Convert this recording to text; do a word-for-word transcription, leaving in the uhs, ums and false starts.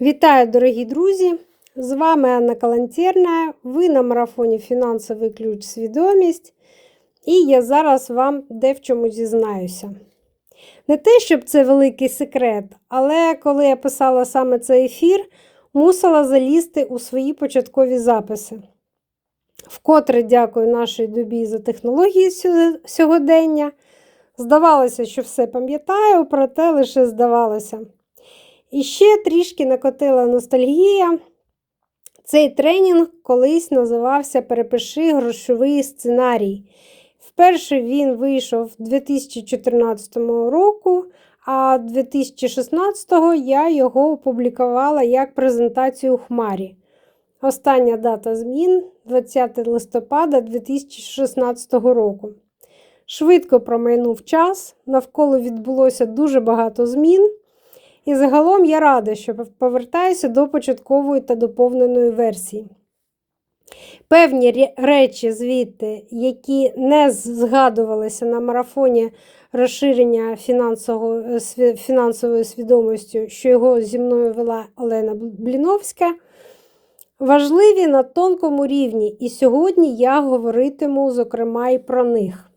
Вітаю, дорогі друзі! З вами Анна Калантерна. Ви на марафоні «Фінансовий ключ. Свідомість». І я зараз вам де в чому зізнаюся. Не те, щоб це великий секрет, але коли я писала саме цей ефір, мусила залізти у свої початкові записи. Вкотре дякую нашій добі за технології сьогодення. Здавалося, що все пам'ятаю, проте лише здавалося. І ще трішки накотила ностальгія. Цей тренінг колись називався «Перепиши грошовий сценарій». Вперше він вийшов дві тисячі чотирнадцятого року, а дві тисячі шістнадцятого я його опублікувала як презентацію у Хмарі. Остання дата змін – двадцяте листопада дві тисячі шістнадцятого року. Швидко промайнув час, навколо відбулося дуже багато змін. І загалом я рада, що повертаюся до початкової та доповненої версії. Певні речі звідти, які не згадувалися на марафоні розширення фінансової свідомості, що його зі мною вела Олена Бліновська, важливі на тонкому рівні, і сьогодні я говоритиму, зокрема, і про них.